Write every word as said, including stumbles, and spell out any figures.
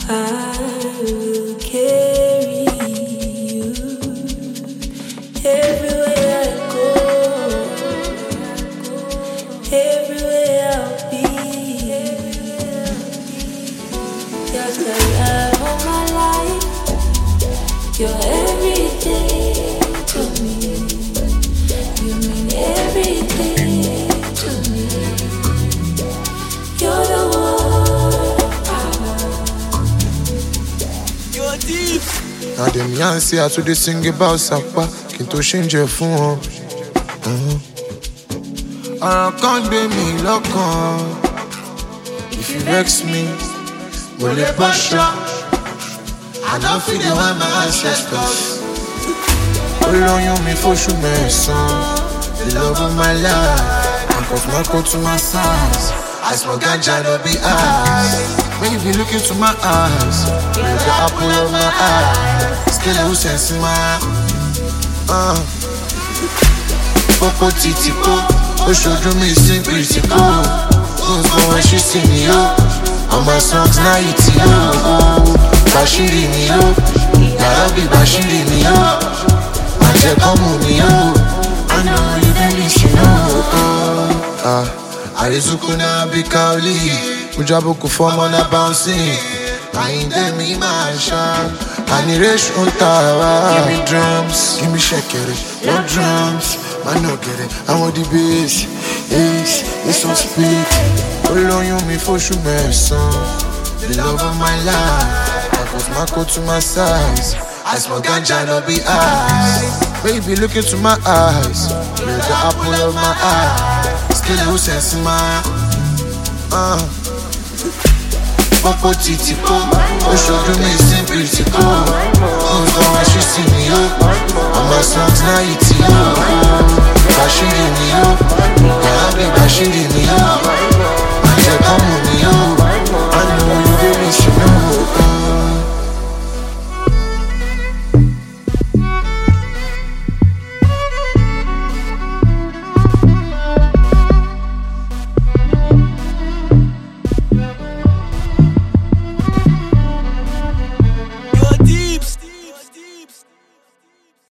I will carry you everywhere I go, everywhere I'll be. You're the love of my life. You're everything to me. You mean everything to me. You're the one I want. You're deep. Now them young say I to they sing about Sapa. Kinto change fún wọn. Ọ̀rọ̀ kan gbé mi lọ́kàn. If you vex me, mo lè bọ́ṣọ. I don't feel the way my ancestors. Olóyún mi fóṣù mẹ́sàn-án. The love of my life. I put my coat to my size. I smoke ganja, no be eyes. When you be looking to my eyes, you're the apple of my eye. Still a sense in my uh. Popo titipo, Oshodu me sing pretty cool. Who's going she see me up? All my songs now it's you. Bashiri me up, Narabi Bashiri me up. Maje komu me up. I know you don't listen up. Ah, Arizuku na bikauli, Ujabuku form on a bouncing. I ain't them in my shop. Aniresh Untawa. Give me drums, give me shakere. No drums, man no get it. I want the bass, yes, it's so speak. Olóyún mi fóṣù mẹ́sàn-án. The love of my life. I put my coat to my size. I smoke ganja, no be eyes. Baby, look into my eyes. You're the apple of my eye. Still no sense in my uh. Popo titipo, Oshodu me sing pretty cool. Who's going she see me up? All my songs now it's you. Bashiri me up, Narabi Bashiri me up.